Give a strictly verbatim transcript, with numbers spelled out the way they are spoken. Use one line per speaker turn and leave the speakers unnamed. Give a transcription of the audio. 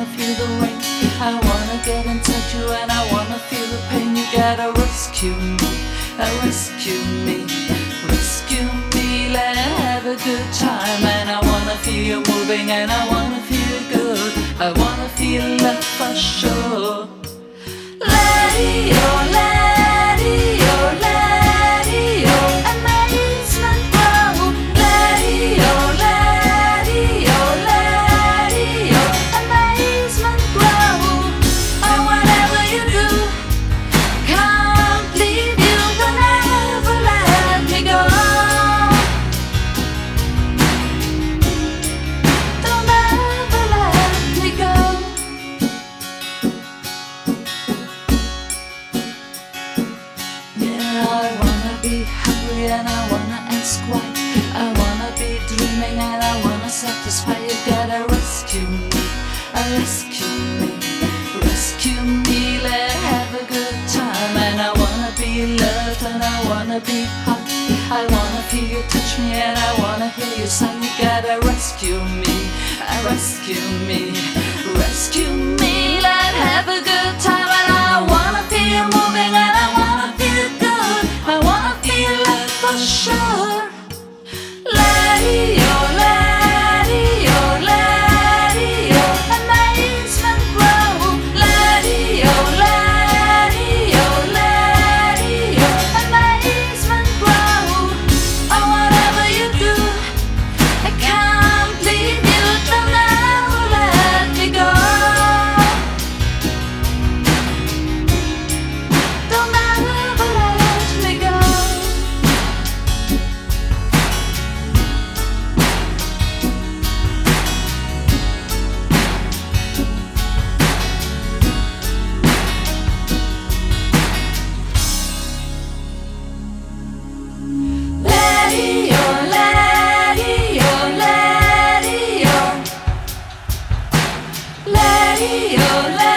feel the rain. I wanna get in touch with you and I wanna feel the pain. You gotta rescue me, uh, rescue me, rescue me. Let's have a good time. And I wanna feel you moving and I wanna feel good. I wanna feel love for sure. Let-io, let-io, let-io, amazement grow. Let-io, let-io, let-io, amazement grow. And whatever you do, can't leave you, don't ever let me go. Don't ever let me go. I wanna be hungry and I wanna ask why. I wanna be dreaming and I wanna satisfy. You gotta rescue me, uh, rescue me, rescue me. Let's have a good time. And I wanna be loved and I wanna be hot. I wanna feel you touch me and I wanna hear you sing. You gotta rescue me, uh, rescue me, rescue me. Let's have a good time. And I wanna feel you moving and I wanna feel good. I wanna feel love for sure. Let-io, let-io, let-io, amazement grow. Let-io, let-io, let-io, amazement grow. Oh, whatever you do, I can't leave you, don't ever let me go. Don't ever let me go. Let-io, let-io, let-io, let-io, let-io.